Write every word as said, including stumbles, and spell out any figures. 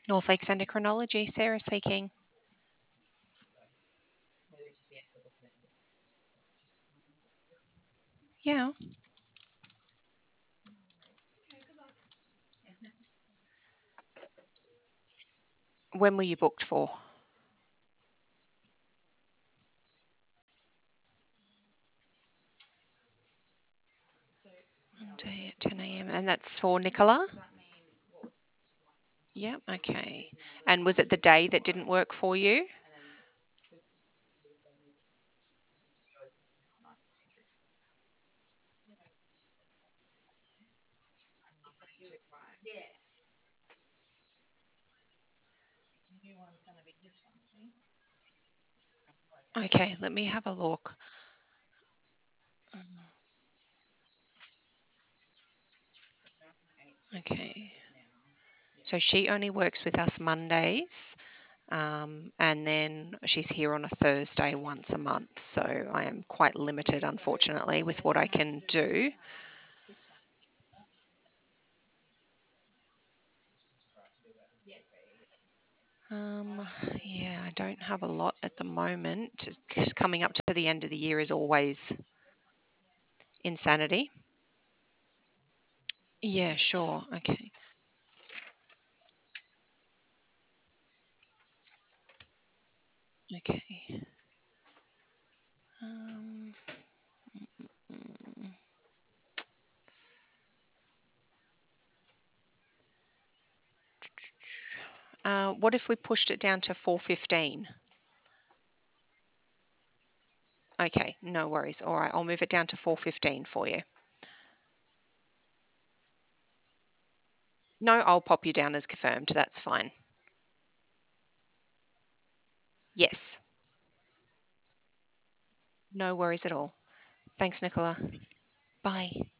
North Lakes Endocrinology, Sarah speaking. Yeah. When were you booked for? Monday at ten a m. And that's for Nicola? Yep, okay. And was it the day that didn't work for you? Okay, let me have a look. Okay. So she only works with us Mondays, um, and then she's here on a Thursday once a month. So I am quite limited, unfortunately, with what I can do. Um, yeah, I don't have a lot at the moment. Just coming up to the end of the year is always insanity. Yeah, sure. Okay. Okay. Um, mm, uh, what if we pushed it down to four fifteen? Okay, no worries. All right, I'll move it down to four fifteen for you. No, I'll pop you down as confirmed. That's fine. Yes, no worries at all. Thanks, Nicola. Bye.